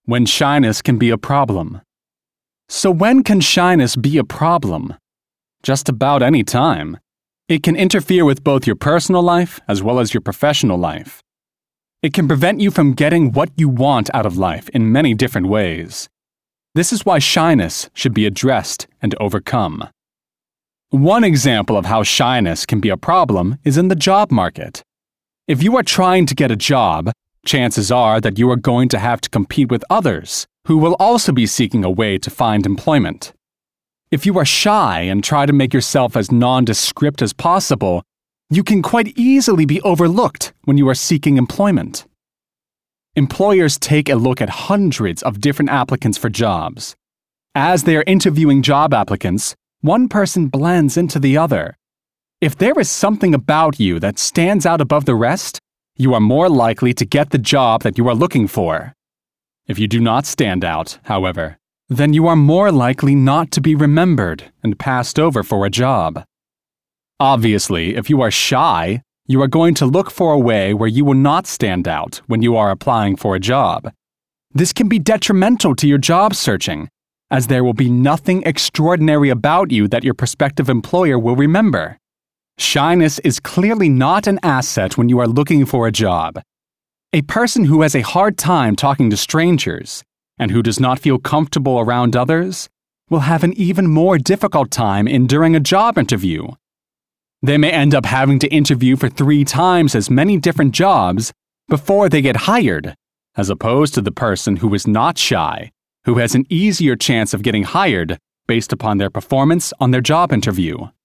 When shyness can be a problem. So when can shyness be a problem? Just about any time. It can interfere with both your personal life as well as your professional life. It can prevent you from getting what you want out of life in many different ways. This is why shyness should be addressed and overcome. One example of how shyness can be a problem is in the job market. If you are trying to get a job, chances are that you are going to have to compete with others who will also be seeking a way to find employment. If you are shy and try to make yourself as nondescript as possible, you can quite easily be overlooked when you are seeking employment. Employers take a look at hundreds of different applicants for jobs. As they are interviewing job applicants, one person blends into the other. If there is something about you that stands out above the rest, you are more likely to get the job that you are looking for. If you do not stand out, however, then you are more likely not to be remembered and passed over for a job. Obviously, if you are shy, you are going to look for a way where you will not stand out when you are applying for a job. This can be detrimental to your job searching, as there will be nothing extraordinary about you that your prospective employer will remember. Shyness is clearly not an asset when you are looking for a job. A person who has a hard time talking to strangers and who does not feel comfortable around others will have an even more difficult time enduring a job interview. They may end up having to interview for 3 times as many different jobs before they get hired, as opposed to the person who is not shy, who has an easier chance of getting hired based upon their performance on their job interview.